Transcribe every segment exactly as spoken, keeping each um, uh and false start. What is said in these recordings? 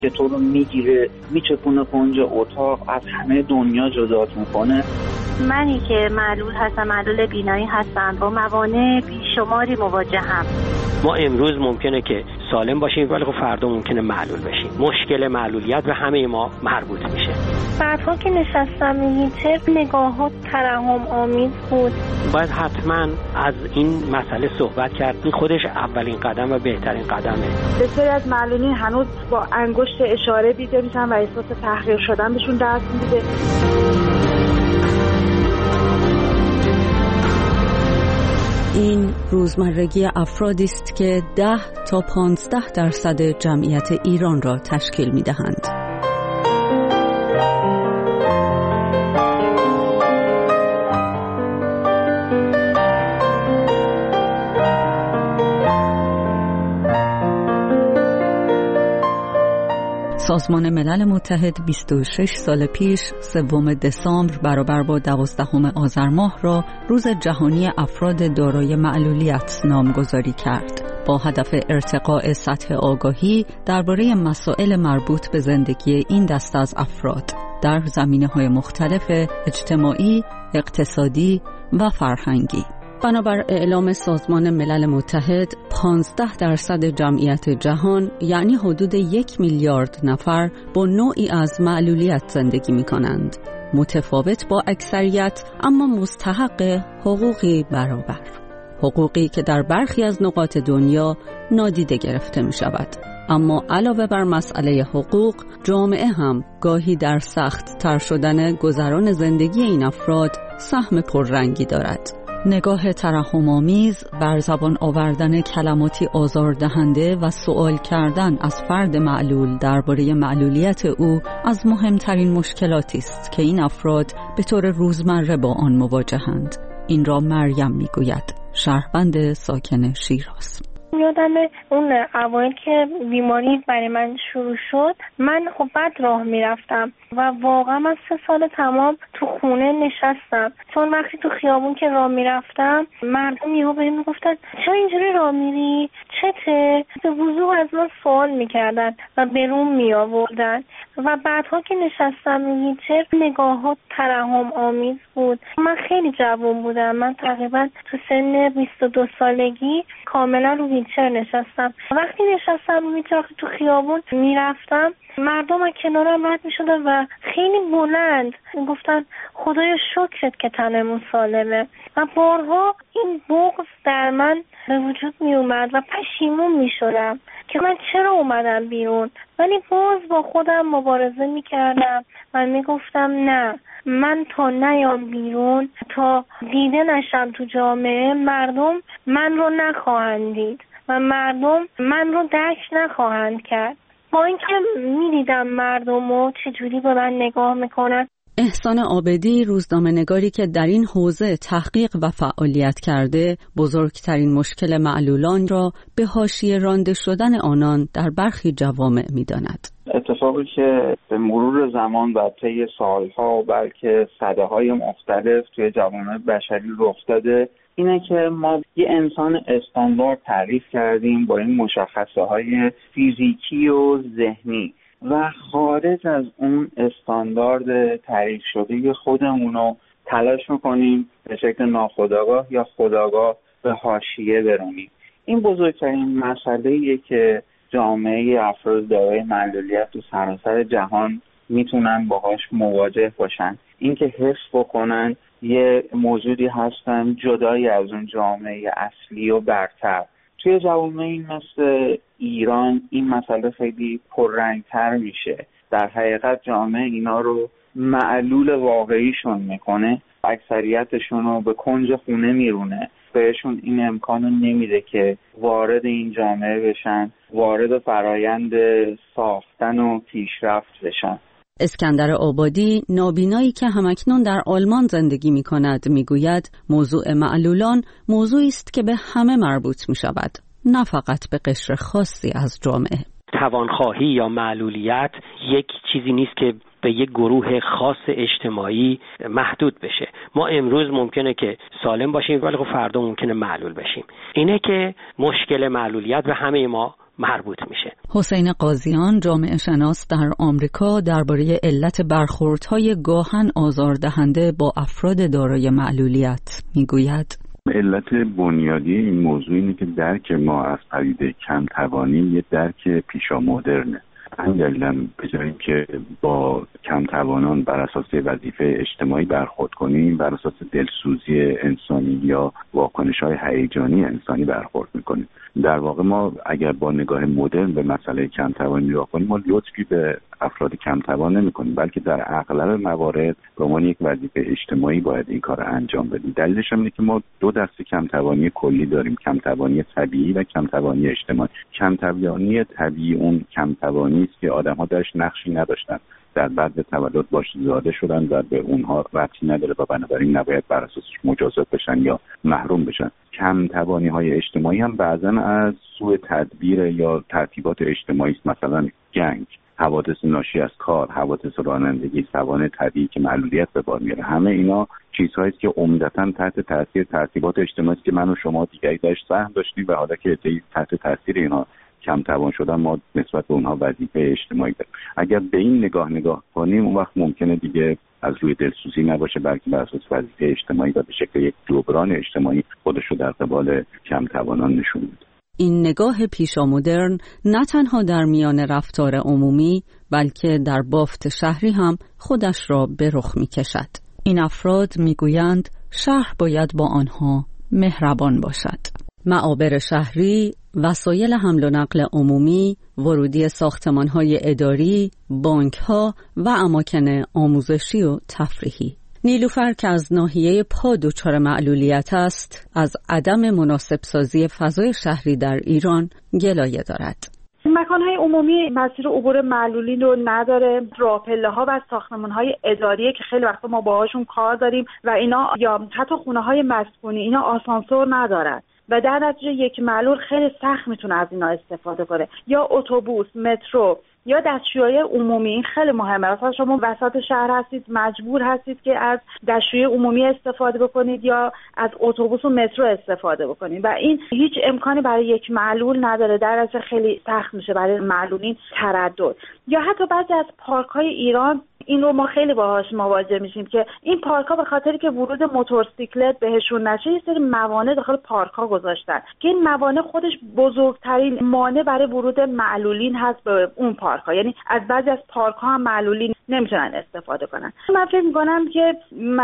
که تو رو میگیره میچپونه کنج اتاق، از همه دنیا جدات میکنه. منی که معلول هستم، معلول بینایی هستم، با موانع بیشماری مواجهم. ما امروز ممکنه که سالم باشیم ولی خب فردا ممکنه معلول بشیم. مشکل معلولیت به همه ما مربوط میشه. بعدها که نشستم ویلچر نگاهات ترحم آمیز بود. باید حتما از این مسئله صحبت کرد. این خودش اولین قدم و بهترین قدمه. بسیاری از معلولین هنوز با انگشت اشاره دیده میشن و احساس تحقیر شدن بهشون دست میده. این روزمرگی افرادی است که ده تا پانزده درصد جمعیت ایران را تشکیل می‌دهند. سازمان ملل متحد بیست و شش سال پیش سوم دسامبر برابر با دوازدهم آذر ماه را روز جهانی افراد دارای معلولیت نامگذاری کرد با هدف ارتقاء سطح آگاهی درباره مسائل مربوط به زندگی این دسته از افراد در زمینه‌های مختلف اجتماعی، اقتصادی و فرهنگی. بنابر اعلام سازمان ملل متحد، پانزده درصد جمعیت جهان یعنی حدود یک میلیارد نفر با نوعی از معلولیت زندگی می کنند. متفاوت با اکثریت اما مستحق حقوقی برابر. حقوقی که در برخی از نقاط دنیا نادیده گرفته می شود. اما علاوه بر مسئله حقوق، جامعه هم گاهی در سخت تر شدن گذران زندگی این افراد سهم پررنگی دارد. نگاه ترحم‌آمیز، بر زبان آوردن کلماتی آزاردهنده و سوال کردن از فرد معلول درباره معلولیت او از مهمترین مشکلاتی است که این افراد به طور روزمره با آن مواجهند. این را مریم میگوید، شهروند ساکن شیراز. یادم اون اوایل که بیماری برای من شروع شد، من خب بد راه میرفتم و واقعا من سه سال تمام تو خونه نشستم، چون وقتی تو خیابون که راه میرفتم مردم یهو بهم میگفتن چرا اینجوری راه میری، چته، به وضوح از من سوال میکردن و برون میآوردن. و بعدها که نشستم ویلچر نگاهات ترحم آمیز بود. من خیلی جوان بودم، من تقریبا تو سن بیست و دو سالگی کاملا رو ویلچر نشستم. وقتی نشستم ویلچر تو خیابون میرفتم، مردم از کنارم رد میشدن و خیلی بلند گفتن خدایا شکرت که تنمون سالمه. و بارها این بغض در من به وجود می اومد و پشیمون می شدم که من چرا اومدم بیرون، ولی باز با خودم مبارزه می کردم و می گفتم نه، من تا نیام بیرون، تا دیده نشم تو جامعه، مردم من رو نخواهند دید و مردم من رو درک نخواهند کرد. با اینکه می دیدم مردم رو چجوری به من نگاه میکنن. احسان عابدی، روزنامه‌نگاری که در این حوزه تحقیق و فعالیت کرده، بزرگترین مشکل معلولان را به حاشیه رانده شدن آنان در برخی جوامع می‌داند. اتفاقی که به مرور زمان و طی سالها و بلکه سده‌های مختلف توی جوامع بشری رخ داده اینه که ما یه انسان استاندارد تعریف کردیم با این مشخصه‌های فیزیکی و ذهنی و خارج از اون استاندارد تعریف شده خودمون رو تلاش میکنیم به شکل ناخودآگاه یا خودآگاه به حاشیه برونیم. این بزرگترین مسئله‌ایه که جامعه افراد دارای معلولیت تو سراسر جهان میتونن باهاش مواجه باشن. اینکه حس بکنن یه موجودی هستن جدایی از اون جامعه اصلی و برتر. توی جوامعی مثل ایران این مسئله خیلی پررنگ‌تر میشه. در حقیقت جامعه اینا رو معلول واقعیشون میکنه، اکثریتشون رو به کنج خونه میرونه، بهشون این امکانو نمیده که وارد این جامعه بشن، وارد فرایند ساختن و پیشرفت بشن. اسکندر آبادی، نابینایی که همکنون در آلمان زندگی می کند، می گوید موضوع معلولان موضوعی است که به همه مربوط می شود، نه فقط به قشر خاصی از جامعه. توانخواهی یا معلولیت یک چیزی نیست که به یک گروه خاص اجتماعی محدود بشه. ما امروز ممکنه که سالم باشیم ولی خب فردا ممکنه معلول بشیم. اینه که مشکل معلولیت به همه ما مربوط میشه. حسین قاضیان، جامعه شناس در آمریکا، درباره علت برخوردهای گاهن آزاردهنده با افراد دارای معلولیت میگوید: علت بنیادی این موضوع اینه که درک ما از پدیده کم توانی یه درک پیشا مدرنه. همین به جای اینکه با کم توانان بر اساس وظیفه اجتماعی برخورد کنیم، بر اساس دلسوزی انسانی یا واکنش‌های هیجانی انسانی برخورد میکنیم. در واقع ما اگر با نگاه مدرن به مسئله کم توانی نگاه کنیم، ما لطفی به افراد کم توان نمی‌کنیم، بلکه در اغلب موارد به عنوان یک وظیفه اجتماعی باید این کار رو انجام بدیم. دلیلش هم اینه که ما دو دسته کم توانی کلی داریم: کم توانی طبیعی و کم توانی اجتماعی. کم توانی طبیعی اون کم توانی است که آدم‌ها درش نقشی نداشتن، در بعد تولد باش زاده شدن و به اونها ربطی نداره و بنابراین نباید بر اساسش مجازات بشن یا محروم بشن. کم توانی های اجتماعی هم بعضا از سوء تدبیر یا ترتیبات اجتماعی است، مثلا گنگ، حوادث ناشی از کار، حوادث رانندگی، سوانح طبیعی که معلولیت به بار میاره. همه اینا چیزهایی است که عمدتاً تحت تاثیر ترتیبات اجتماعی است که من و شما دیگری درش سهم داشتیم و حالا که تحت تاثیر اینا کم توان شدن، ما نسبت به اونها وظیفه اجتماعی داریم. اگر به این نگاه نگاه کنیم، اون وقت ممکنه دیگه از روی دلسوزی نباشه، بلکه بر اساس وظیفه اجتماعی و به شکل یک جبران اجتماعی خودش رو در قبال کم توانان نشون میده. این نگاه پیشا مدرن نه تنها در میان رفتار عمومی، بلکه در بافت شهری هم خودش را به رخ میکشد. این افراد میگویند شهر باید با آنها مهربان باشد. معابر شهری، وسایل حمل و نقل عمومی، ورودی ساختمان‌های اداری، بانک‌ها و اماکن آموزشی و تفریحی. نیلوفر که از ناحیه پا دچار معلولیت است، از عدم مناسب سازی فضای شهری در ایران گلایه دارد. مکان‌های عمومی مسیر عبور معلولین رو نداره، راه‌پله‌ها و ساختمان‌های اداری که خیلی وقتا ما باهاشون کار داریم و اینا، یا حتی خونه‌های مسکونی، اینا آسانسور ندارن و در نتیجه یک معلول خیلی سخت میتونه از اینا استفاده کنه. یا اتوبوس، مترو یا دستشویی عمومی، این خیلی مهمه. مثلا شما وسط شهر هستید، مجبور هستید که از دستشویی عمومی استفاده بکنید یا از اتوبوس و مترو استفاده بکنید و این هیچ امکانی برای یک معلول نداره. در اصل خیلی سخت میشه برای معلولین تردد. یا حتی بعضی از پارک‌های ایران، این رو ما خیلی باهاش مواجه میشیم که این پارک‌ها به خاطری که ورود موتورسیکلت بهشون نشه، یه سری موانع داخل پارک‌ها گذاشتن که این موانع خودش بزرگترین مانع برای ورود معلولین هست به اون پارک‌ها. یعنی از بعضی از پارک‌ها هم معلولین نمیتونن استفاده کنن. من فکر می‌کنم که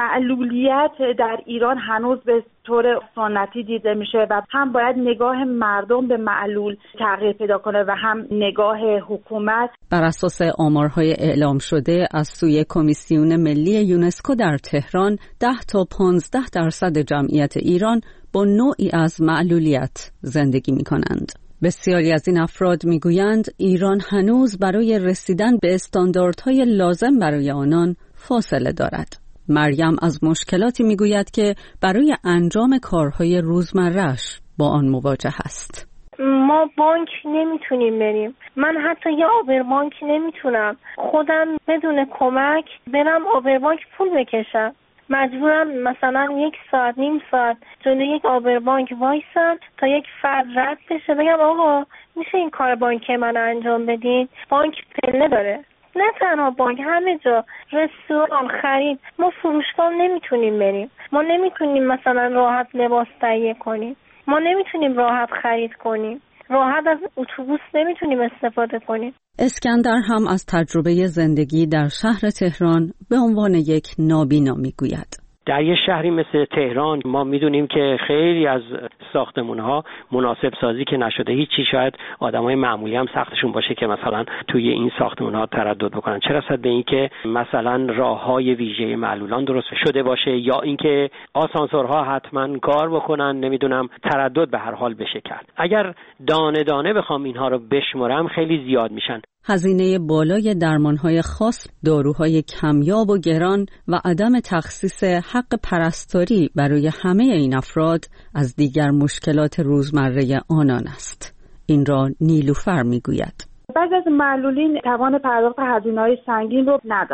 معلولیت در ایران هنوز به طور سنتی دیده میشه و هم باید نگاه مردم به معلول تغییر پیدا کنه و هم نگاه حکومت. بر اساس آمارهای اعلام شده از سوی کمیسیون ملی یونسکو در تهران، ده تا پانزده درصد جمعیت ایران با نوعی از معلولیت زندگی می کنند. بسیاری از این افراد می گویند ایران هنوز برای رسیدن به استانداردهای لازم برای آنان فاصله دارد. مریم از مشکلاتی می گوید که برای انجام کارهای روزمره‌اش با آن مواجه است. ما بانک نمیتونیم بریم. من حتی یه آبربانک نمیتونم خودم بدون کمک برم آبربانک پول بکشم. مجبورم مثلا یک ساعت نیم ساعت جلوی یک آبربانک وایسم تا یک فرد رد بشه، بگم آقا میشه این کار بانک من انجام بدین؟ بانک پله داره. نه تنها بانک، همه جا، رستوران، خرید. ما فروشگاه نمیتونیم بریم. ما نمیتونیم مثلا راحت لباس تهیه کنیم. ما نمیتونیم راحت خرید کنیم. راحت از اتوبوس نمیتونیم استفاده کنیم. اسکندر هم از تجربه زندگی در شهر تهران به عنوان یک نابینا میگوید. در یه شهری مثل تهران ما میدونیم که خیلی از ساختمان‌ها مناسب سازی که نشده، هیچی. شاید آدمای معمولی هم سختشون باشه که مثلا توی این ساختمان‌ها تردد بکنن، چه رسد به این که مثلا راه‌های ویژه معلولان درست شده باشه یا اینکه آسانسورها حتما کار بکنن، نمیدونم تردد به هر حال بشه کرد. اگر دانه دانه بخوام اینها رو بشمرم خیلی زیاد میشن. هزینه بالای درمانهای خاص، داروهای کمیاب و گران و عدم تخصیص حق پرستاری برای همه این افراد از دیگر مشکلات روزمره آنان است. این را نیلوفر میگوید. بعضی از معلولین توان پرداخت هزینه‌های سنگین رو ندارن.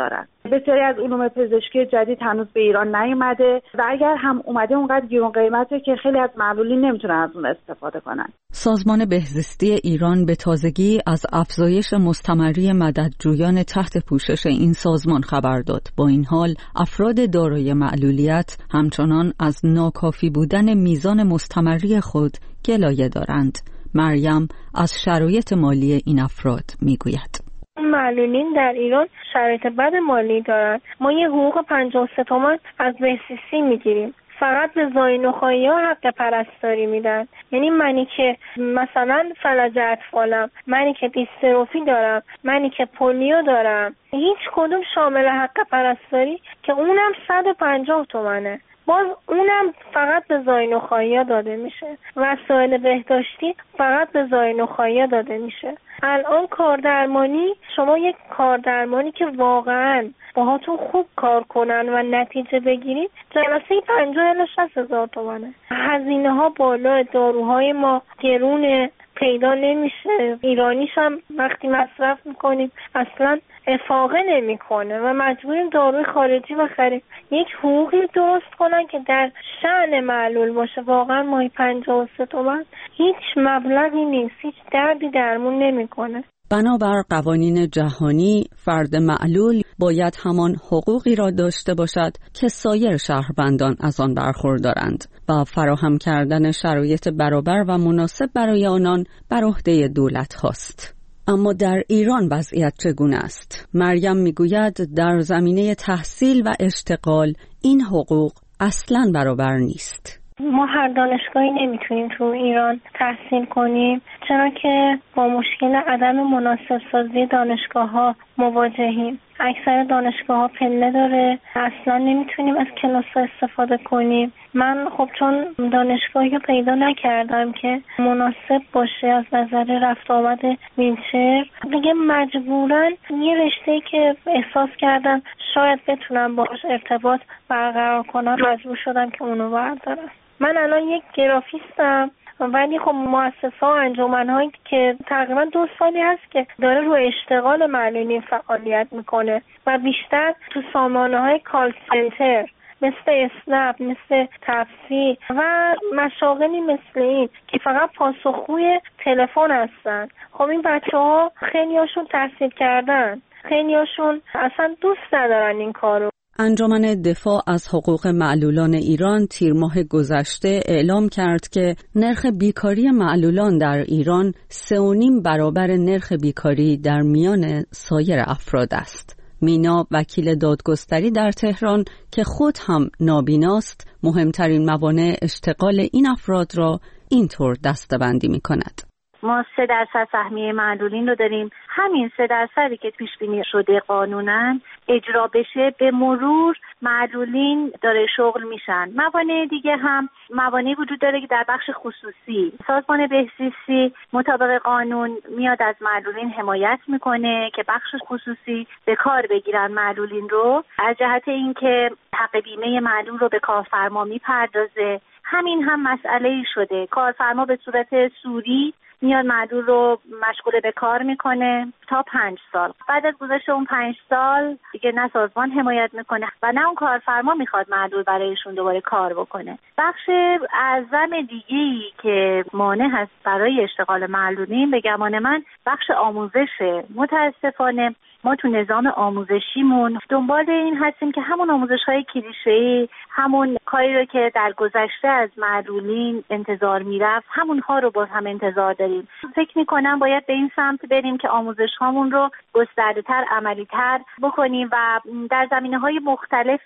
بسیاری از علوم پزشکی جدید هنوز به ایران نیومده و اگر هم اومده اونقدر گران قیمته که خیلی از معلولین نمیتونن از اون استفاده کنن. سازمان بهزیستی ایران به تازگی از افزایش مستمری مددجویان تحت پوشش این سازمان خبر داد. با این حال افراد دارای معلولیت همچنان از ناکافی بودن میزان مستمری خود گلایه دارند. مریم از شرایط مالی این افراد میگوید. معلولین در ایران شرایط بد مالی دارن. ما یه حقوق پنجاه و سه تومن از بهزیستی میگیریم. فقط به زاینوخایی ها حق پرستاری میدن. یعنی منی که مثلا فلج اطفالم، منی که دیستروفی دارم، منی که پولیو دارم، هیچ کدوم شامل حق پرستاری که اونم صد و پنجاه تومنه. باز اونم فقط به زاینوخایی ها داده میشه. وسایل بهداشتی فقط به زاینوخایی ها داده میشه. الان کاردرمانی، شما یک کاردرمانی که واقعا باهاتون خوب کار کنن و نتیجه بگیرید، جلسه پنجاه الی شصت هزار تومنه. هزینه ها بالا، داروهای ما گرونه، پیدا نمیشه. ایرانیش هم وقتی مصرف میکنیم اصلا افاقه نمیکنه و مجبوریم داروی خارجی بخریم. یک حقوقی درست کنن که در شأن معلول باشه. واقعا ماهی پنجاه و سه تومن هیچ مبلغی نیست، هیچ دردی درمون نمیکنه. بنابر قوانین جهانی فرد معلول باید همان حقوقی را داشته باشد که سایر شهروندان از آن برخوردارند و فراهم کردن شرایط برابر و مناسب برای آنان بر عهده دولت هاست. اما در ایران وضعیت چگونه است؟ مریم میگوید در زمینه تحصیل و اشتغال این حقوق اصلاً برابر نیست. ما هر دانشگاهی نمیتونیم تو ایران تحصیل کنیم، چرا که با مشکل عدم مناسب سازی دانشگاه ها مواجهیم. اکثر دانشگاه ها پله داره، اصلا نمیتونیم از کلاس ها استفاده کنیم. من خب چون دانشگاهی رو پیدا نکردم که مناسب باشه از نظر رفت آمد ویلچر، دیگه مجبورن یه رشته‌ای که احساس کردم شاید بتونم باهاش ارتباط برقرار کنم مجبور شدم که اونو بردارم. من الان یک گرافیستم، ولی خب مؤسسه‌ها و انجمن‌هایی که تقریبا دو سالی هست که داره رو اشتغال معلولین فعالیت میکنه و بیشتر تو سامانه‌های کال سنتر مثل اسنپ، مثل تپسی و مشاغلی مثل این که فقط پاسخگوی تلفن هستن. خب این بچه‌ها خیلیاشون تحصیل کردن، خیلیاشون اصلا دوست ندارن این کارو. انجمن دفاع از حقوق معلولان ایران تیر ماه گذشته اعلام کرد که نرخ بیکاری معلولان در ایران سه و نیم برابر نرخ بیکاری در میان سایر افراد است. مینا وکیل دادگستری در تهران که خود هم نابیناست، مهمترین موانع اشتغال این افراد را اینطور دسته‌بندی می‌کند. ما سه درصد سهمیه معلولین رو داریم. همین سه درصدی که پیش بینی شده قانوناً اجرا بشه، به مرور معلولین داره شغل میشن. موانع دیگه هم موانعی وجود داره که در بخش خصوصی سازمان بهزیستی مطابق قانون میاد از معلولین حمایت میکنه که بخش خصوصی به کار بگیرن معلولین رو، از جهت اینکه حق بیمه معلول رو به کارفرما میپردازه. همین هم مسئله‌ای شده، کارفرما به صورت سوری میاد معلول رو مشغول به کار میکنه تا پنج سال. بعد از گذشت اون پنج سال دیگه نه سازمان حمایت میکنه و نه اون کارفرما میخواد معلول برایشون دوباره کار بکنه. بخش اعظم دیگه‌ای که مانع هست برای اشتغال معلولین به گمان من بخش آموزشه. متاسفانه ما تو نظام آموزشیمون دنبال این هستیم که همون آموزش‌های کلیشه‌ای، همون کاری رو که در گذشته از معلولین انتظار میرفت، همونها رو باز هم انتظار داریم. فکر می‌کنم باید به این سمت بریم که آموزش‌هامون رو گسترده‌تر، عملی‌تر بکنیم و در زمینه‌های مختلف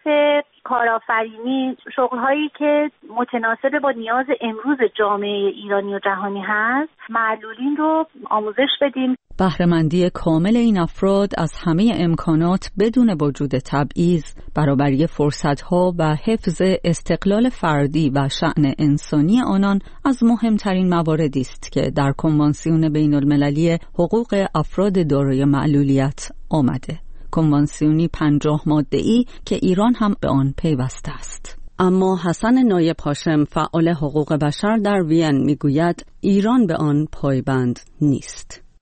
کارآفرینی، شغل‌هایی که متناسب با نیاز امروز جامعه ایرانی و جهانی هست، معلولین رو آموزش بدیم. بهره‌مندی کامل این افراد از همه امکانات بدون وجود تبعیض، برابری فرصت‌ها و حفظ استقلال فردی و شأن انسانی آنان از مهمترین مواردی است که در کنوانسیون بین‌المللی حقوق افراد دارای معلولیت آمده. کنوانسیونی پنجاه ماده‌ای که ایران هم به آن پیوسته است. اما حسن نایب هاشم، فعال حقوق بشر در وین، میگوید ایران به آن پایبند نیست.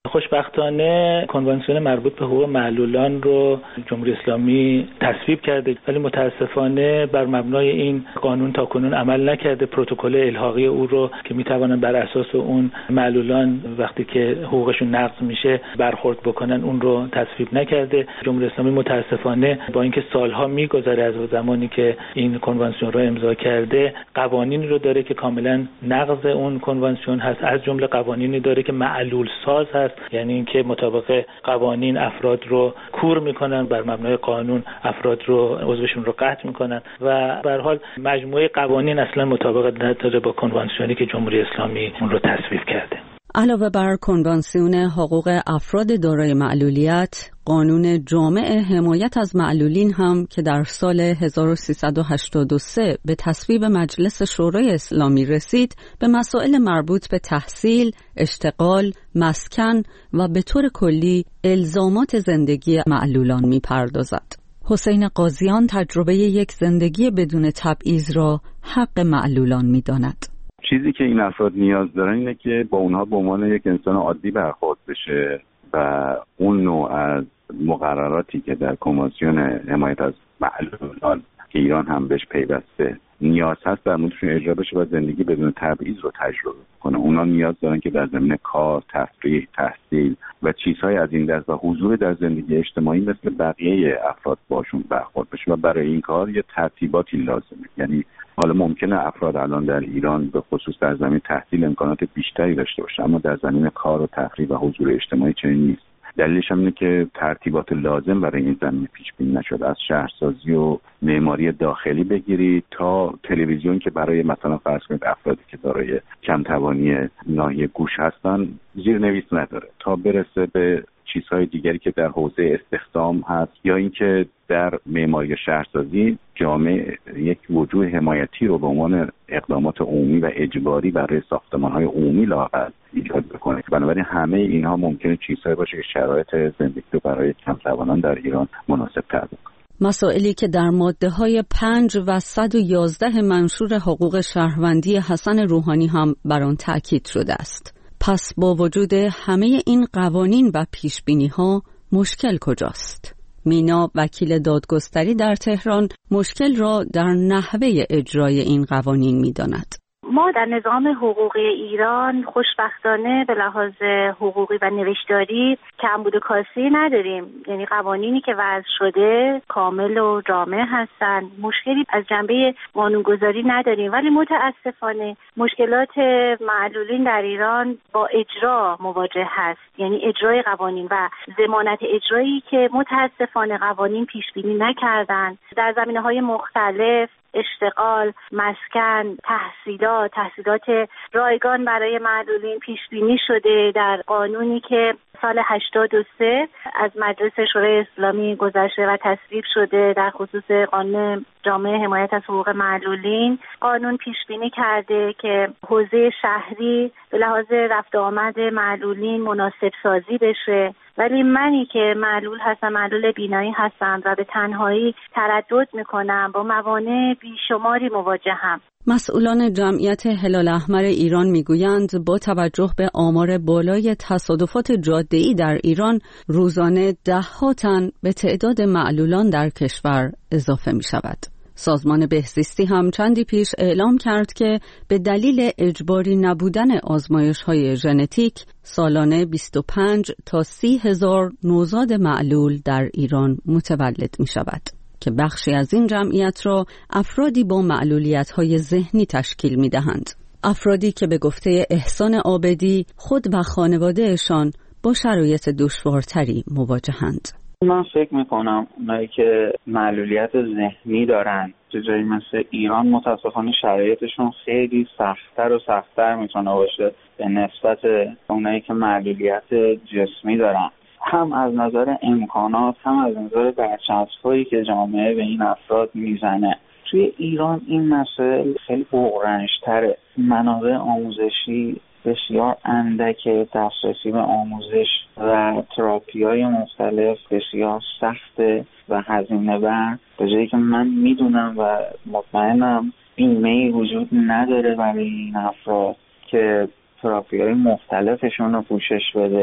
خوشبختانه کنوانسیون مربوط به حقوق معلولان رو جمهوری اسلامی تصویب کرده، ولی متاسفانه بر مبنای این قانون تاکنون عمل نکرده. پروتکل الحاقی او رو که میتوانن بر اساس اون معلولان وقتی که حقوقشون نقض میشه برخورد بکنن اون رو تصویب نکرده. جمهوری اسلامی متاسفانه با اینکه سالها میگذره از زمانی که این کنوانسیون رو امضا کرده، قوانینی رو داره که کاملا نقض اون کنوانسیون هست. از جمله قوانینی داره که معلول ساز هست، یعنی اینکه مطابق قوانین افراد رو کور میکنن، بر مبنای قانون افراد رو عضوشون رو قطع میکنن و به هر حال مجموعه قوانین اصلا مطابقت نداره با کنوانسیونی که جمهوری اسلامی اون رو تصویب کرده. علاوه بر کنوانسیون حقوق افراد دارای معلولیت، قانون جامع حمایت از معلولین هم که در سال هزار و سیصد و هشتاد و سه به تصویب مجلس شورای اسلامی رسید، به مسائل مربوط به تحصیل، اشتغال، مسکن و به طور کلی الزامات زندگی معلولان می‌پردازد. حسین قاضیان تجربه یک زندگی بدون تبعیض را حق معلولان می‌داند. چیزی که این افراد نیاز دارن اینه که با اونها به عنوان یک انسان عادی برخورد بشه و اون نوع از مقرراتی که در کنوانسیون حمایت از معلولان که ایران هم بهش پیوسته نیاز هست در موردشون اجرا بشه و زندگی بدون تبعیض رو تجربه کنه. اونا نیاز دارن که در زمینه کار، تفریح، تحصیل و چیزهای از این دست و حضور در زندگی اجتماعی مثل بقیه افراد باشون برخورد بشه و برای این کار یه ترتیباتی لازمه. یعنی حالا ممکنه افراد الان در ایران به خصوص در زمین تحصیل امکانات بیشتری داشته باشه، اما در زمین کار و تفریح و حضور اجتماعی چنین نیست. دلیلش هم اینه که ترتیبات لازم برای این زمینه پیش بینی نشده. از شهرسازی و معماری داخلی بگیرید تا تلویزیون که برای مثلا فرض کنید افرادی که دارای کم توانی ناحیه گوش هستن زیرنویس نداره، تا برسه به چیزهای دیگری که در حوزه استخدام هست یا اینکه در معماری شهرسازی جامعه یک وجوه حمایتی رو به عنوان اقدامات عمومی و اجباری برای ساختمان‌های عمومی لااقل ایجاد بکنه. بنابراین همه اینها ممکنه چیزهایی باشه که شرایط زندگی رو برای کم‌توانان در ایران مناسب‌تر بکنه. مسائلی که در ماده‌های پنج و صد و یازده منشور حقوق شهروندی حسن روحانی هم بر آن تأکید شده است. پس با وجود همه این قوانین و پیشبینی‌ها مشکل کجاست؟ مینا وکیل دادگستری در تهران مشکل را در نحوه اجرای این قوانین می‌داند. ما در نظام حقوقی ایران خوشبختانه به لحاظ حقوقی و نوشتاری کمبود و کاسری نداریم، یعنی قوانینی که وضع شده کامل و جامع هستن، مشکلی از جنبه قانونگذاری نداریم. ولی متاسفانه مشکلات معلولین در ایران با اجرا مواجه هست، یعنی اجرای قوانین و ضمانت اجرایی که متاسفانه قوانین پیش بینی نکردن در زمینه‌های مختلف، اشتغال، مسکن، تحصیلات، تحصیلات رایگان برای معلولین پیش بینی شده در قانونی که سال هشتاد و سه از مجلس شورای اسلامی گذشته و تصویب شده در خصوص قانون جامع حمایت از حقوق معلولین. قانون پیش بینی کرده که حوزه شهری به لحاظ رفت و آمد معلولین مناسب سازی بشه، ولی منی که معلول هستم، معلول بینایی هستم و به تنهایی تردد میکنم، با موانع بیشماری مواجهم. مسئولان جمعیت هلال احمر ایران میگویند با توجه به آمار بالای تصادفات جاده‌ای در ایران روزانه ده‌ها تن به تعداد معلولان در کشور اضافه می شود. سازمان بهزیستی هم چندی پیش اعلام کرد که به دلیل اجباری نبودن آزمایش‌های ژنتیک سالانه بیست و پنج تا سی هزار نوزاد معلول در ایران متولد می شود که بخشی از این جمعیت را افرادی با معلولیت‌های ذهنی تشکیل می‌دهند. افرادی که به گفته احسان عابدی خود و خانواده‌شان با شرایط دشوارتری مواجهند. من فکر میکنم اونایی که معلولیت ذهنی دارن تو جایی مثل ایران متاسفانه شرایطشون خیلی سخت‌تر و سخت‌تر میتونه باشه به نسبت اونایی که معلولیت جسمی دارن، هم از نظر امکانات هم از نظر برچسب‌هایی که جامعه به این افراد میزنه. توی ایران این مسائل خیلی بغرنج‌تره، منابع آموزشی بسیار اندکه، دسترسی به آموزش و تراپی‌های مختلف بسیار سخته و هزینه بر، به جایی که من میدونم و مطمئنم بیمه‌ای وجود نداره برای این افراد که تراپی‌های مختلفشون رو پوشش بده.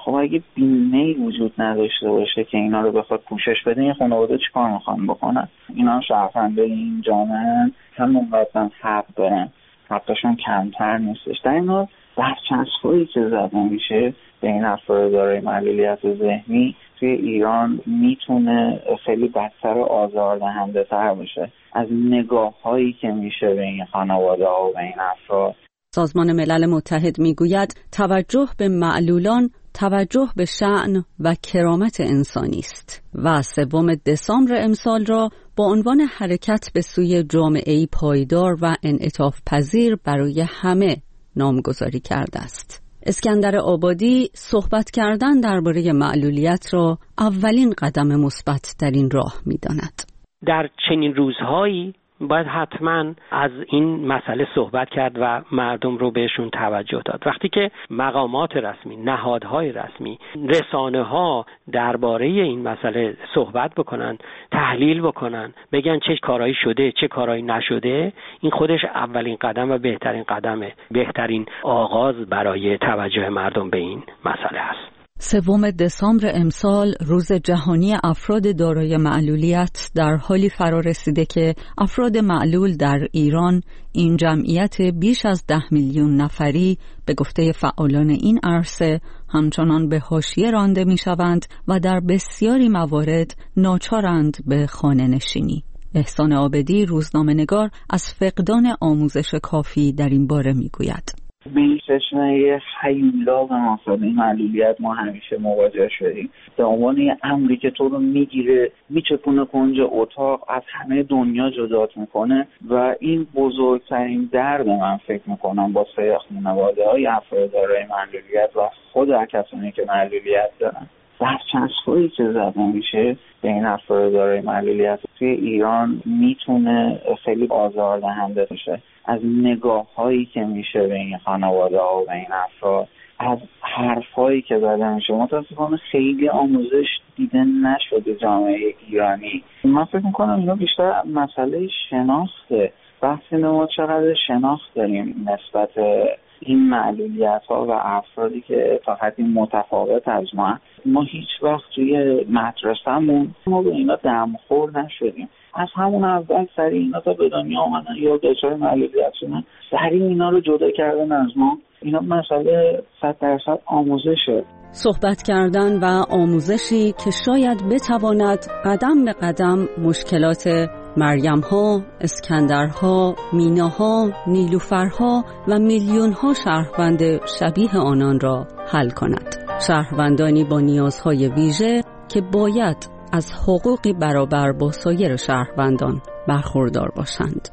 خب اگه بیمه‌ای وجود نداشته باشه که اینا رو بخواد پوشش بده، این خانواده چیکار میخوان بکنن؟ اینا شهرونده این جامعه، همون قدم حق دارن، حقشون کمتر نیستش. در این حال برچسب‌هایی که زده میشه به این افراد دارای معلولیت ذهنی توی ایران میتونه خیلی بدتر و آزاردهنده تر بشه از نگاه‌هایی که میشه به این خانواده ها و به این افراد. سازمان ملل متحد میگوید توجه به معلولان توجه به شأن و کرامت انسانی است و سوم دسامبر امسال را با عنوان حرکت به سوی جامعه‌ای پایدار و انعطاف پذیر برای همه نامگذاری کرده است. اسکندر آبادی صحبت کردن درباره معلولیت را اولین قدم مثبت در این راه می‌داند. در چنین روزهایی باید حتما از این مسئله صحبت کرد و مردم رو بهشون توجه داد. وقتی که مقامات رسمی، نهادهای رسمی، رسانه‌ها درباره این مسئله صحبت بکنن، تحلیل بکنن، بگن چه کارهایی شده، چه کارهایی نشده، این خودش اولین قدم و بهترین قدمه، بهترین آغاز برای توجه مردم به این مسئله است. سوم دسامبر امسال روز جهانی افراد دارای معلولیت در حالی فرا رسیده که افراد معلول در ایران، این جمعیت بیش از ده میلیون نفری، به گفته فعالان این عرصه همچنان به حاشیه رانده می شوند و در بسیاری موارد ناچارند به خانه نشینی. احسان عابدی روزنامه‌نگار از فقدان آموزش کافی در این باره می گوید. به این چشمه هیولا و مسئله معلولیت ما همیشه مواجه شدیم. به عنوان یه امری که تو رو میگیره، میچپونه کنج اتاق، از همه دنیا جدات میکنه و این بزرگترین درد من فکر میکنم با سه خانواده های افراد دارای معلولیت و خود کسانی که معلولیت دارن. برچسب‌هایی که زده میشه به این افراد دارای معلولیت توی ایران میتونه خیلی آزاردهنده بشه از نگاه‌هایی که میشه به این خانواده ها و به این افراد، از حرفایی که زده میشه. متاسفانه خیلی آموزش دیده نشده جامعه ایرانی. من فکر میکنم اینا بیشتر مسئله شناخته. بحث ما چقدر شناخت داریم نسبت این معلولیت ها و افرادی که تا حدی متفاوت از ما. ما هیچ وقت توی مدرسه‌مون ما به اینا دمخور نشدیم. از همون اول سریع اینا تا به دنیا آمدن یا دچار معلولیت شدن، سریع اینا رو جدا کردن از ما. اینا مسئله صد درصد آموزشه. صحبت کردن و آموزشی که شاید بتواند قدم به قدم مشکلات مریم‌ها، اسکندرها، میناها، نیلوفرها و میلیون‌ها شهروند شبیه آنان را حل کند. شهروندانی با نیازهای ویژه که باید از حقوقی برابر با سایر شهروندان برخوردار باشند.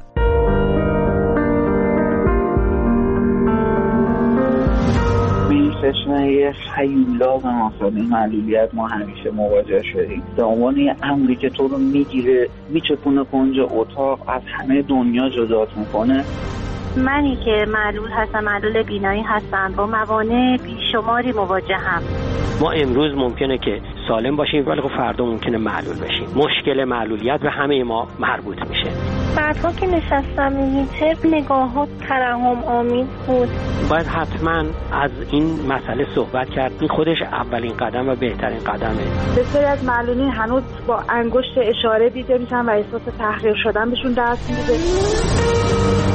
چشمه هیولا و مسئله معلولیت ما همیشه مواجه شدیم. به عنوان یه امری که تو رو میگیره، میچپونه کنج اتاق، از همه دنیا جدات میکنه. منی که معلول هستم، معلول بینایی هستم، با موانع بیشماری مواجهم. ما امروز ممکنه که سالم باشیم ولی خب فردا ممکنه معلول بشیم. مشکل معلولیت به همه ما مربوط میشه. بعدها که نشستم می‌بینی چه نگاه‌ها ترحم آمیز بود. باید حتما از این مسئله صحبت کرد. این خودش اولین قدم و بهترین قدمه. بسیاری از معلولین هنوز با انگشت اشاره دیده میشن و احساس تحقیر شدن بهشون دست میده.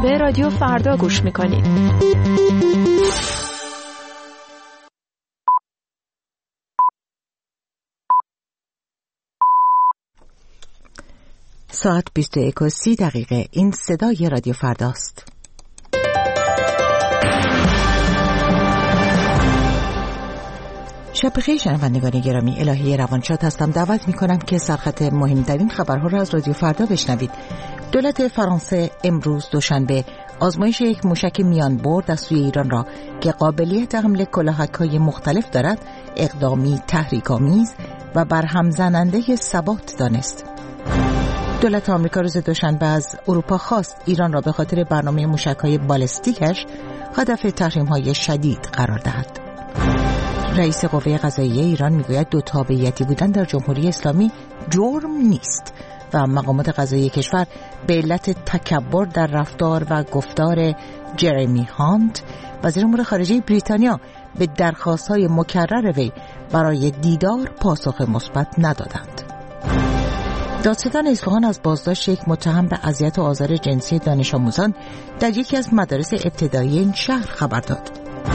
به رادیو فردا گوش میکنید. ساعت بیست و یک و سی دقیقه. این صدای رادیو فرداست. شب بخیر شنوندگان گرامی، الهی روانشاد هستم. دعوت میکنم که سرخط مهمترین خبرها را از رادیو فردا بشنوید. دولت فرانسه امروز دوشنبه آزمایش یک موشک میان برد از سوی ایران را که قابلیت حمل کلاهک‌های مختلف دارد اقدامی تحریک‌آمیز و برهم زننده ثبات دانست. دولت آمریکا روز دوشنبه از اروپا خواست ایران را به خاطر برنامه موشک‌های بالستیکش هدف تحریم‌های شدید قرار دهد. رئیس قوه قضاییه ایران میگوید دو تابعیتی بودن در جمهوری اسلامی جرم نیست و مقامات قضایی کشور به علت تکبر در رفتار و گفتار جرمی هانت وزیر امور خارجه بریتانیا به درخواست‌های مکرر وی برای دیدار پاسخ مثبت ندادند. دادستان اصفهان از بازداشت یک متهم به اذیت و آزار جنسی دانش آموزان در یکی از مدارس ابتدایی این شهر خبر داد.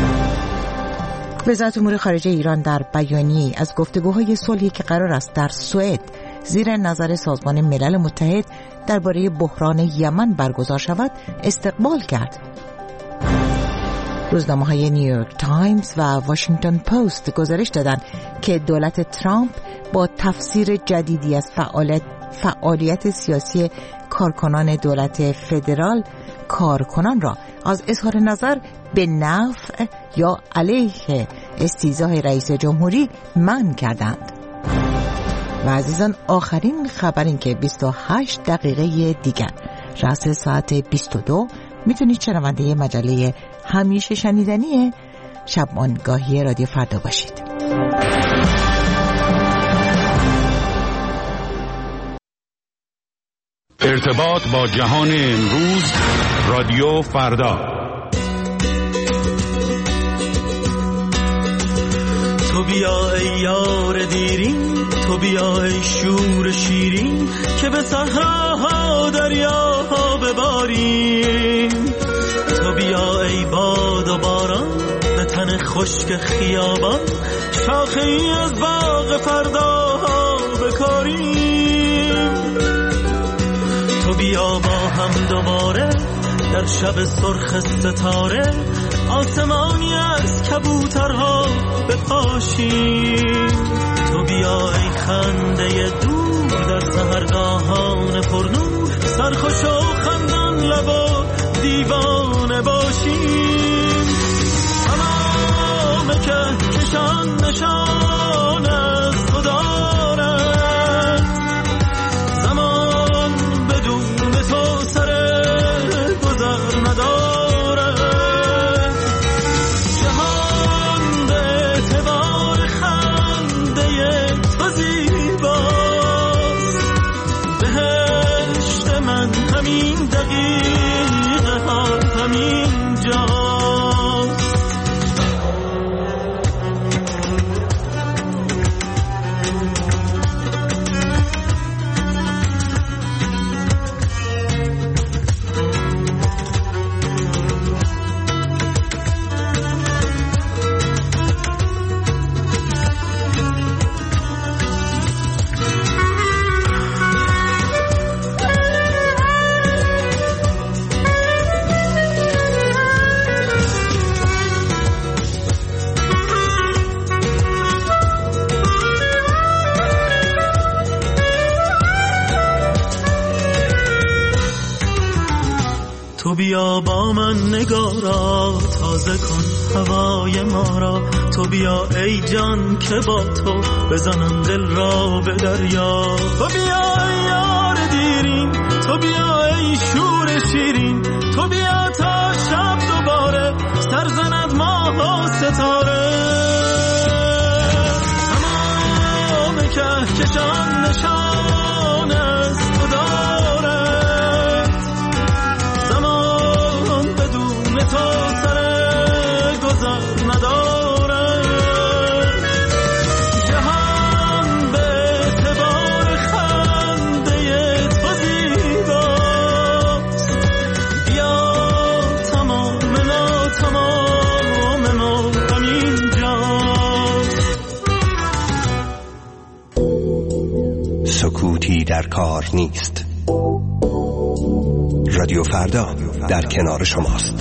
وزارت امور خارجه ایران در بیانیه‌ای از گفتگوهای صلحی که قرار است در سوئد زیر نظر سازمان ملل متحد درباره بحران یمن برگزار شود استقبال کرد. روزنامه‌های نیویورک تایمز و واشنگتن پست گزارش دادند که دولت ترامپ با تفسیر جدیدی از فعالیت فعالیت سیاسی کارکنان دولت فدرال کارکنان را از اظهار نظر به نفع یا علیه استیضاح رئیس جمهوری منع کردند. و عزیزان، آخرین خبر این که بیست و هشت دقیقه دیگر رأس ساعت بیست و دو میتونید شنونده مجله همیشه شنیدنی شبانگاهی رادیو فردا باشید. ارتباط با جهان امروز، رادیو فردا. تو بیا ای یار دیرین، تو بیا ای شور شیرین که به صحراها دریاها بباریم. تو بیا ای باد و باران به تن خشک خیابان، شاخه ای از باغ فرداها بکاریم. تو بیا با هم دوباره در شب سرخ ستاره، آسمانی از کبوترها بپاشیم. تو بیا ای خنده دور در سحرگاهان پرنور، سرخوش و خندان لب و دیوانه باشیم. تمام که کشان نشان از خدا رد، زمان بدون تو سر گذر نداره. جهان به اعتبار خنده تو زیباست، بهشت من همین دقیقه ها همین جاست. تو بیا با من نگارا، تازه کن هوای ما را. تو بیا ای جان که با تو بزنم دل را به دریا. تو بیا ای یار دیرین، تو بیا ای شور شیرین، تو بیا تا شب دوباره سرزند ماه و ستاره. تمام کهکشان نشان از خدا تو سر گذر نداره. جهان به اعتبار خنده تو زیباست، کار نیست. رادیو فردا در کنار شماست.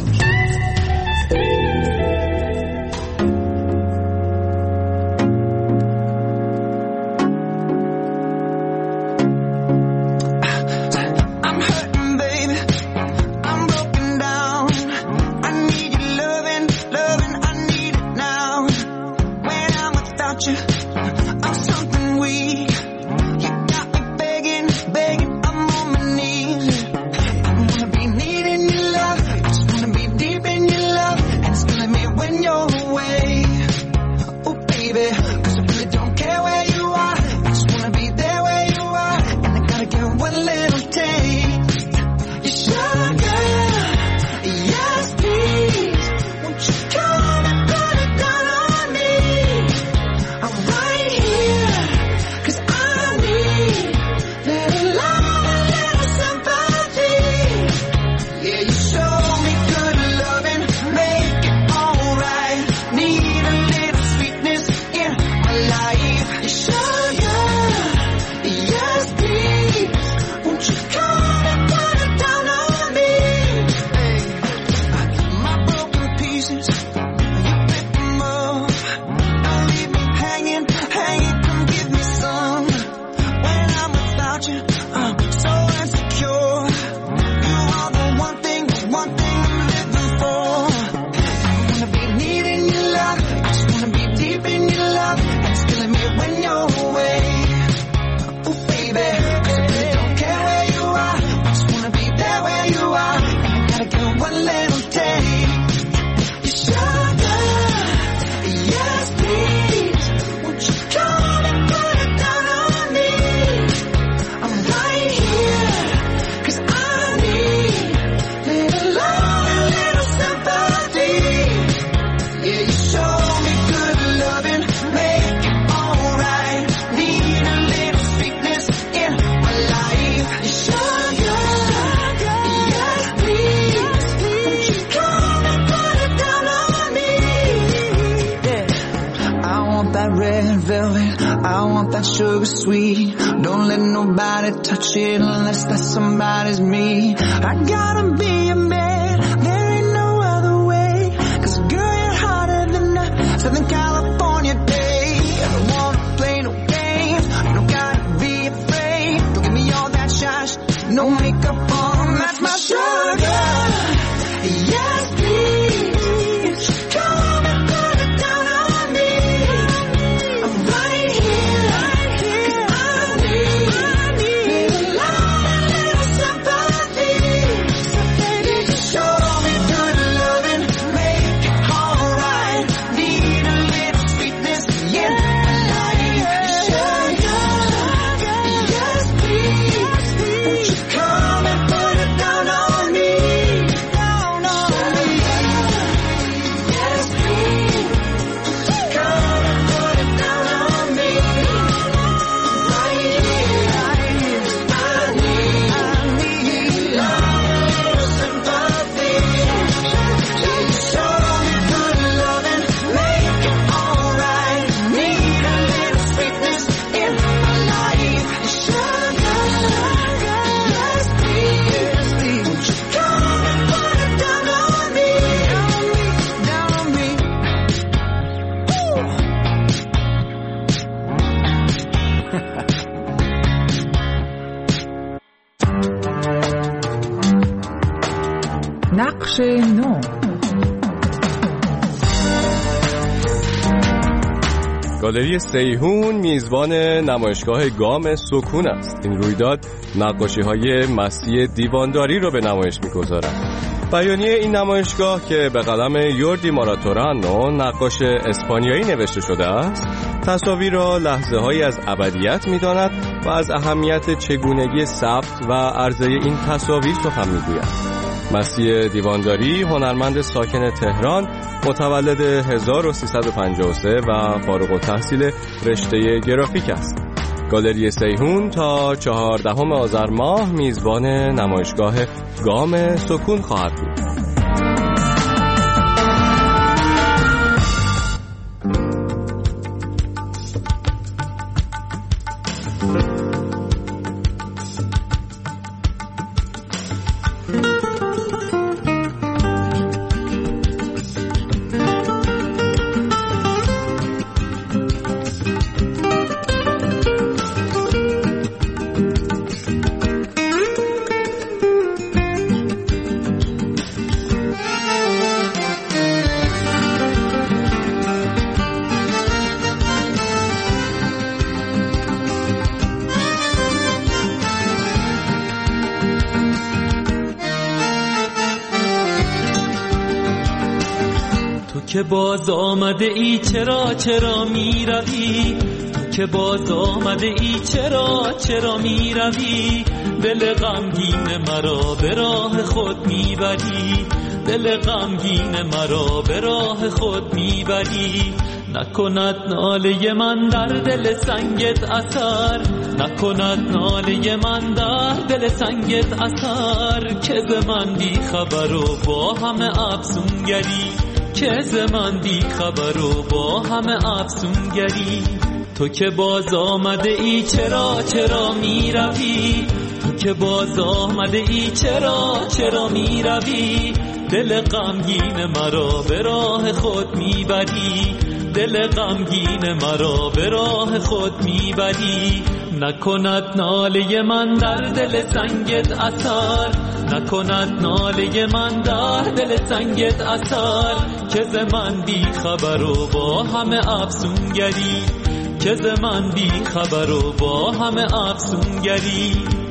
Sugar sweet, don't let nobody touch it unless that somebody's me. I gotta be a man, there ain't no other way, 'cause girl you're hotter than a Southern California day. I don't wanna play no games, you don't gotta be afraid. Don't give me all that shine, no makeup on, that's my sugar. Yes please, come and put it down on me. I'm right here. نقش نو. گالری سیحون میزبان نمایشگاه گام سکون است. این رویداد نقاشی‌های مسیح دیوانداری را به نمایش می‌گذارد. بیانیه این نمایشگاه که به قلم یوردی ماراتورانو نقاش اسپانیایی نوشته شده است، تصاویر را لحظه‌هایی از ابدیت می‌داند و از اهمیت چگونگی ثبت و عرضه این تصاویر سخن می‌گوید. مسیح دیوانداری هنرمند ساکن تهران، متولد هزار و سیصد و پنجاه و سه و فارغ التحصیل رشته گرافیک است. گالری سیحون تا چهاردهم آذر ماه میزبان نمایشگاه گام سکون خواهد بود. که باز آمده ای چرا چرا می روی، تو که باز آمده ای چرا چرا می روی، دل غمگین مرا به راه خود می بری، دل غمگین مرا به راه خود می بری. نکند ناله من در دل سنگت اثر، نکند ناله من در دل سنگت اثر، که ز من بی خبر و با همه افسونگری، که ز من بی خبر و با همه افسونگری. تو که باز آمده ای چرا چرا می روی، تو که باز آمده ای چرا چرا می روی، دل غمگین مرا به راه خود می بری، دل غمگین مرا به راه خود می بری. نکند ناله من در دل سنگت اثر، نکند ناله من در دل سنگت اثر، که ز من بی خبر و با همه افسونگری، که ز من بی خبر و با همه افسونگری.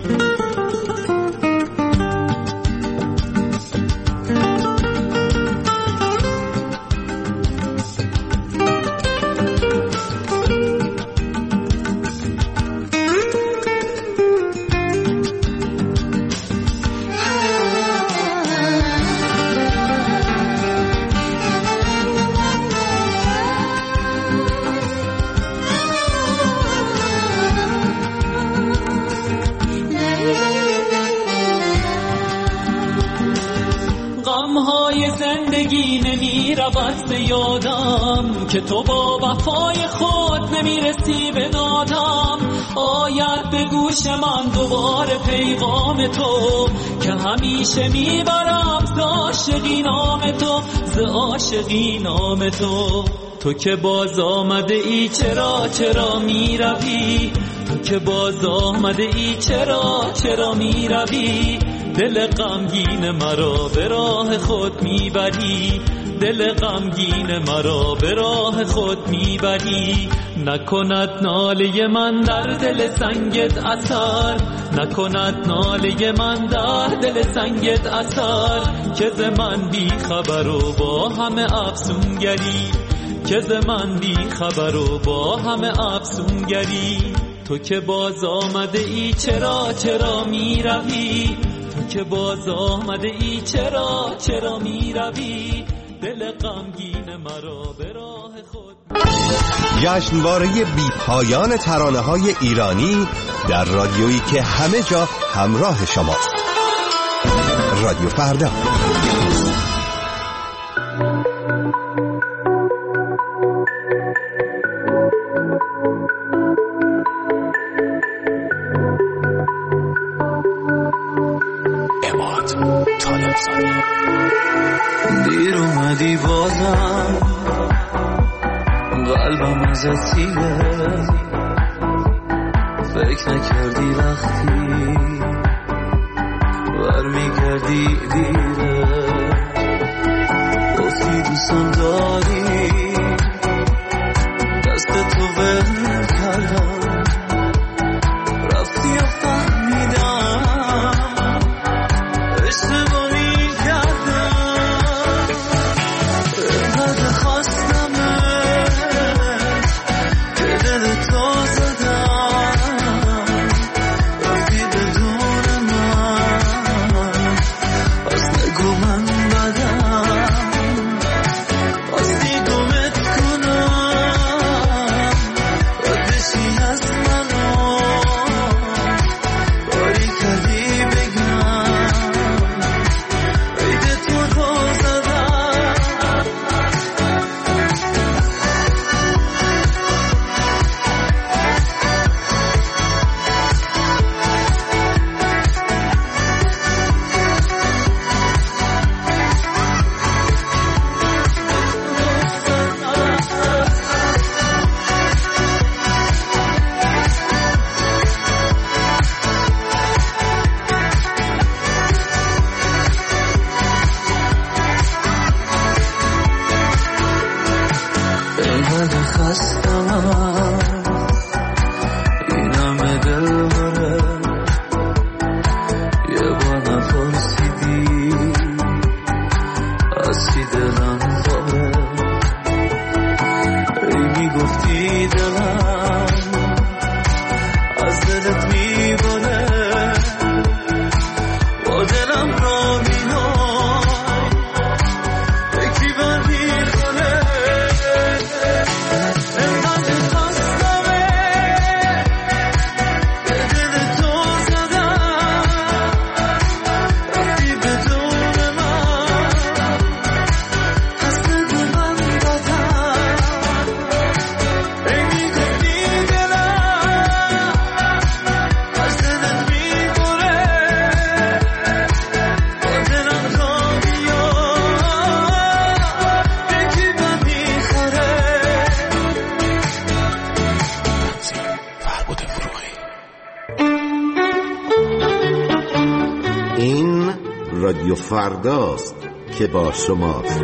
یادم که تو با وفای خود نمیرسی به دادم، آید به گوش من دوباره پیغام تو، که همیشه میبرم ز عاشقی نام تو، ز عاشقی نام تو. تو که باز آمده ای چرا چرا میروی، تو که باز آمده ای چرا چرا میروی، دل غمگین مرا به راه خود میبری، دل غمگین مرا به راه خود میبری. نکند ناله من در دل سنگت اثر، نکند ناله من در دل سنگت اثر، که ز من بی خبر و با همه افسونگری، که ز من بی خبر و با همه افسونگری. تو که باز آمده ای چرا چرا میروی، تو که باز آمده ای چرا چرا میروی، دل غمگین مرا به راه خود. جشنواره بی پایان ترانه‌های ایرانی در رادیویی که همه جا همراه شماست. رادیو فردا. دیر اومدی بازم قلبم ازت سیره، فکر نکردی وقتی برمیگردی دیره، گفتی دوستم داری دست تو ول کردم، رفتی و فهمیدم اشتباهی کردم، اینقدر خواستمه که دل تو زدم، رفتی بدون من، پس نگو رادیو فرداست که با شماست.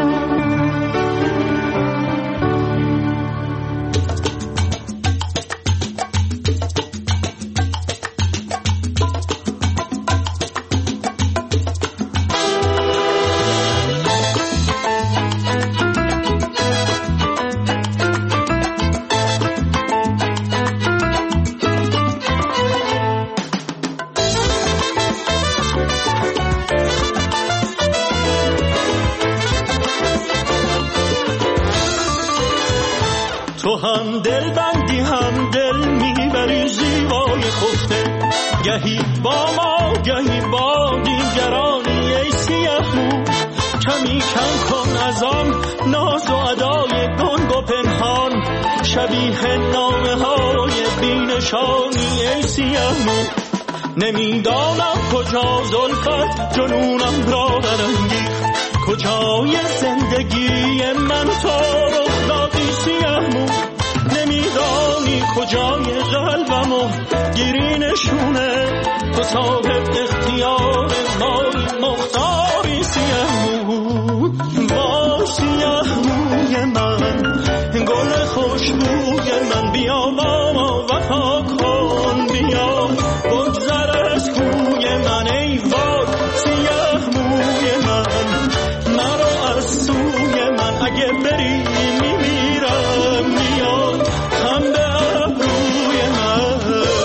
تو هم دل بندی هم دل میبری زیبای خفته، گهی با ما گهی با دیگرانی ای سیه مو. کمی کم کن از آن ناز و ادای گنگ و پنهان، شبیه نامه های بینشانی ای سیه مو. نمیدانم کجا زلفت جنونم را برانگیخت، کجای زندگی من تو رخ دادی سیه مو. نمیدانی کجای قلبمو گیری نشونه، تو صاحب اختیار ماری مختاری سیه مو. با سیه موی من گل خوشبوی من، بیا با ما وفا کن، بیا بگذر از کوی من ای وای سیه موی من. مرا از سوی من اگه بری میمیرم، میاد هم به ابروی من.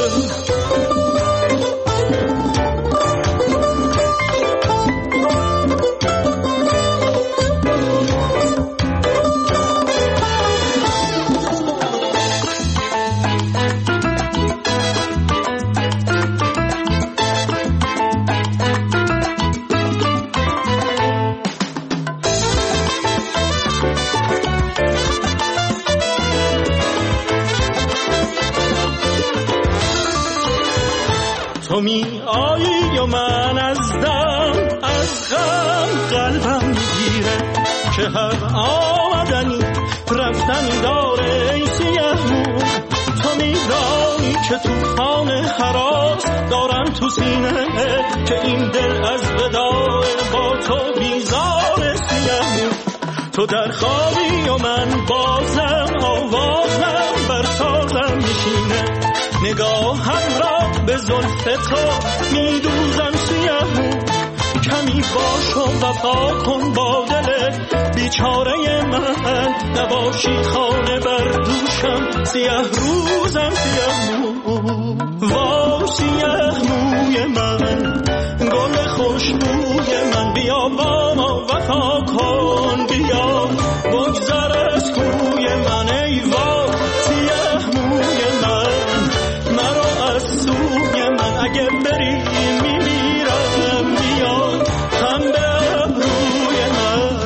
تو می آیی و من از دم از غم قلبم میگیره، که هر آمدنی رفتنی داره ای سیه مو. تو میدانی که توفان هراس دارم تو سینه، که این دل از وداع با تو بیزار سیه مو. تو در خوابی و من بازم آوازم بر سازم میشینه، نگاهم را به زلف تو میدوزم سیه مو. کمی باش و وفا کن با دل بیچاره من، نباشی خانه بر دوشم سیه روزم سیه مو. وا سیه موی من گل خوشبوی من، بیا با ما وفا کن، بیا بگذر از کوی من ای وای سیه موی من. مرا از سوی من اگه بری میمیرم، میاد هم به ابروی من.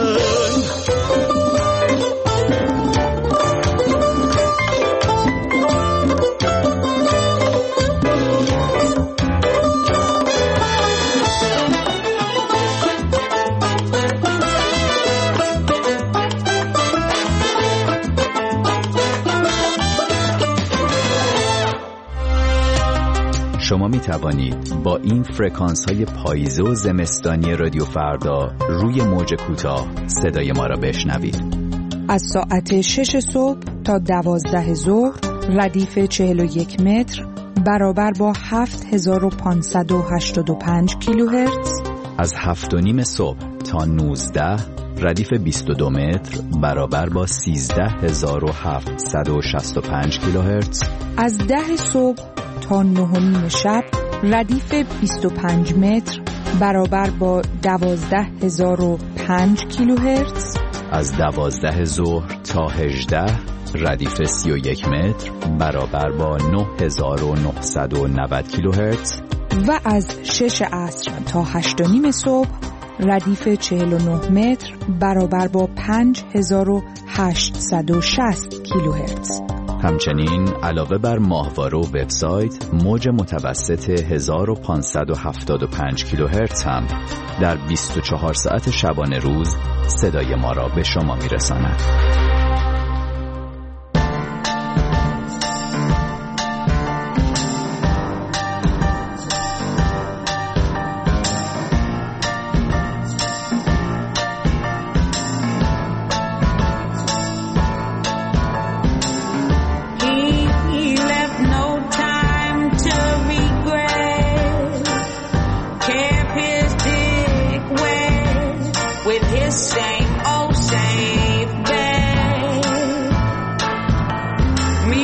شما می توانید با این فرکانس های پاییزه و زمستانی رادیو فردا روی موج کوتاه صدای ما را بشنوید. از ساعت شش صبح تا دوازده ظهر ردیف چهل و یک متر برابر با هفت هزار و پانصد و هشتاد و پنج کیلوهرتز. از هفت و نیم صبح تا نوزده ردیف بیست و دو متر برابر با سیزده هزار و هفتصد و شصت و پنج کیلوهرتز. از ده صبح تا نه و نیم شب ردیف بیست و پنج متر برابر با دوازده هزار و پنج کیلوهرتز. از دوازده ظهر تا هجده ردیف سی و یک متر برابر با نه هزار و نهصد و نود کیلوهرتز. و از شش عصر تا هشت و نیم صبح ردیف چهل و نه متر برابر با پنج هزار و هشتصد و شصت کیلوهرتز. همچنین علاوه بر ماهواره و وبسایت، موج متوسط هزار و پانصد و هفتاد و پنج کیلوهرتز هم در بیست و چهار ساعت شبانه روز صدای ما را به شما میرساند. the same old same bed. Me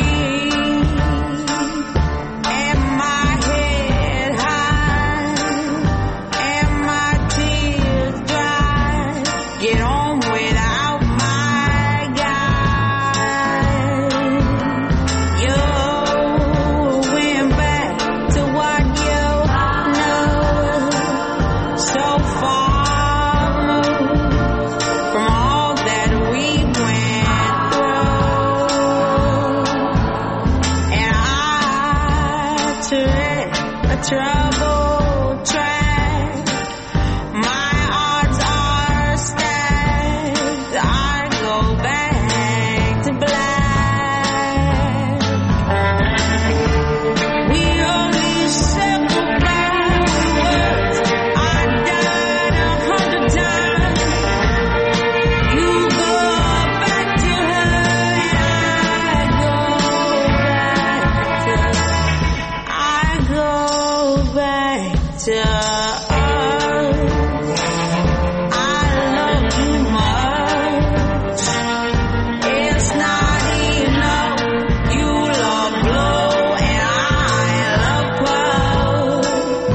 and my head high and my tears dry. Get on without my guy. You went back to what you know. So far from all that we went through, and I tread a troubled track. My odds are stacked. I go back to black. We only said goodbye with words. I died a hundred times. You go back to her and I go back to, I go back to us. I love you much. It's not enough. You love blow and I love pulse.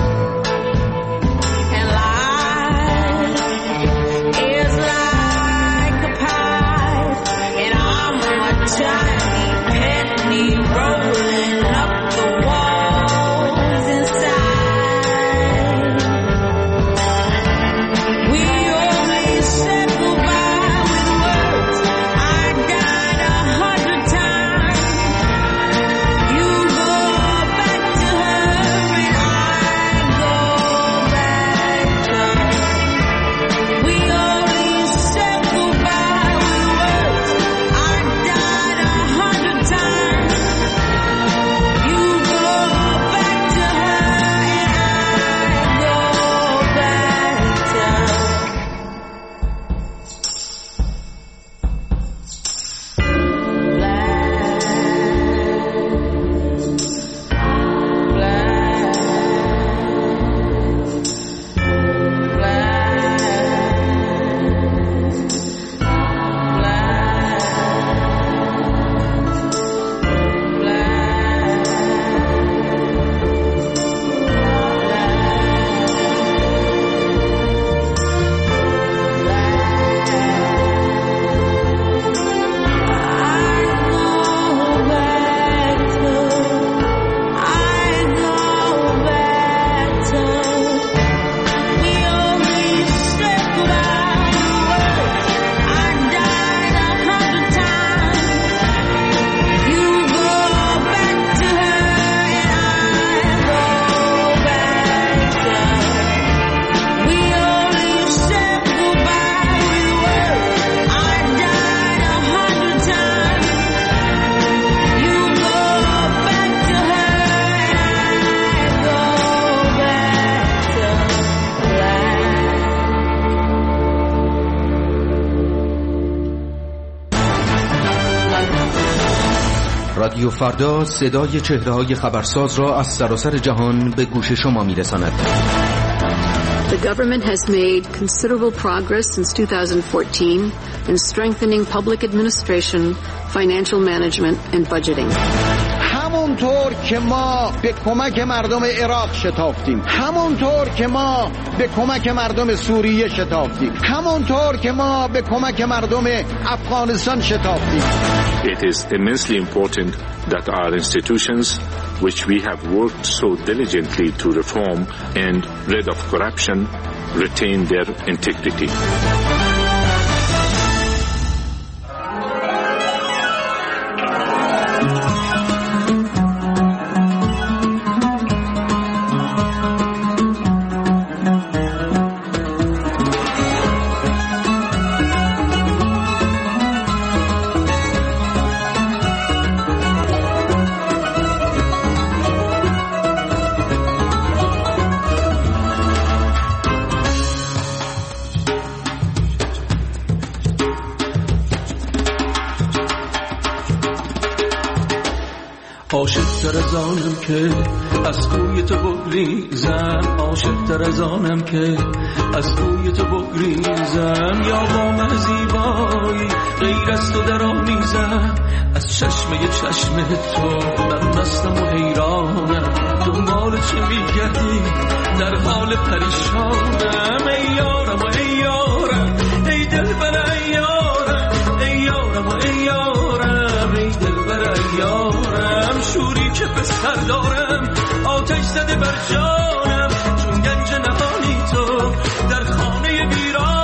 And life is like a pie, and I'm a tiny penny rolling up the walls inside. We only said goodbye with words. I died a hundred times. You go back to her and I go back to her. We only said goodbye with words. I died a hundred times. You go back to her and I go back to her. رادیو فردا صدای چهره‌های خبرساز را از سراسر جهان به گوش شما می‌رساند. The government has made considerable progress since two thousand fourteen in strengthening public administration, financial management and budgeting. همونطور که ما به کمک مردم عراق شتافتیم، همونطور که ما به کمک مردم سوریه شتافتیم، همونطور که ما به کمک مردم افغانستان شتافتیم. It is immensely important that our institutions, which we have worked so diligently to reform and rid of corruption, retain their integrity. عاشق تر از آنم که از کوی تو بگریزم، عاشق تر از آنم که از کوی تو بگریزم، یا با من زیبایی غیر از تو در آمیزم. از چشمه چشم تو من مستم و حیرانم، دنبال چه میگردی در حال پریشانم. ای یارم و ای یارم، ای دلبر ای یارم، ای یارم و ای یارم، ای دلبر ای یارم. شوری که به سر دارم آتش زده بر جانم، چون گنج نهانی تو در خانه ویرانم.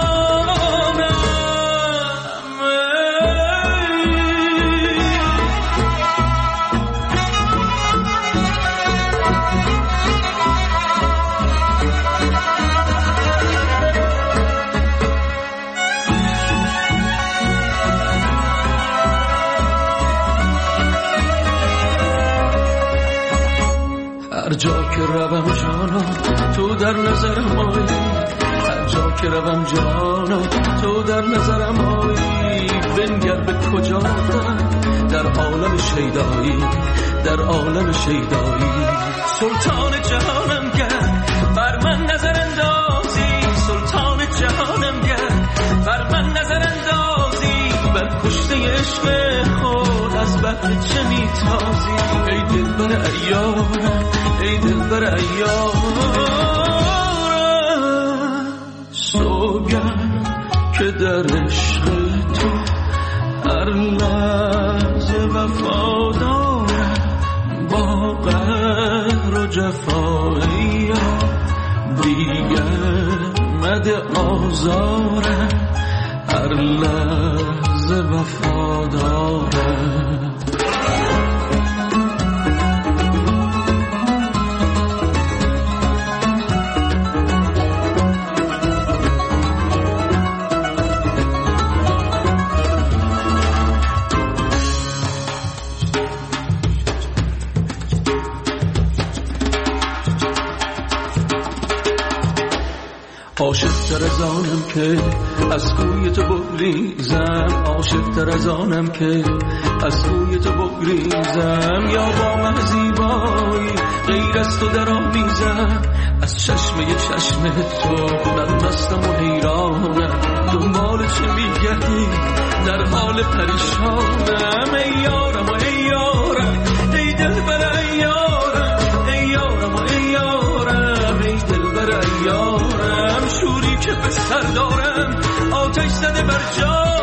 هر جا که روم جانا تو در نظرم آیی، هر جا که روم جانا تو در نظرم آیی. بنگر به کجا رفتم در عالم شیدایی، در عالم شیدایی. سلطان جهانم گر بر من نظر اندازی، سلطان جهانم گر بر من نظر اندازی. بر کشته عشق خود از بحر چه میتازی. ای دلبر ایارم، ای دلبر ایارم. سوگن که در عشق تو هر لحظه وفادارم، با قهر و جفایی دیگر مده آزارم، هر لحظه وفادارم. عاشق تر از آنم که از کوی تو بگریزم، عاشق تر از آنم که از کوی تو بگریزم. یا با من زیبایی غیر از تو در آمیزم، از چشمه چشم تو من مستم و حیرانم. دنبال چه میگردی در حال پریشانم. ای یارم و ای یارم، ای دلبر ای یارم، ای یارم و ای یارم، ای دلبر ای یارم. شوری که به سر دارم آتش زده بر جان.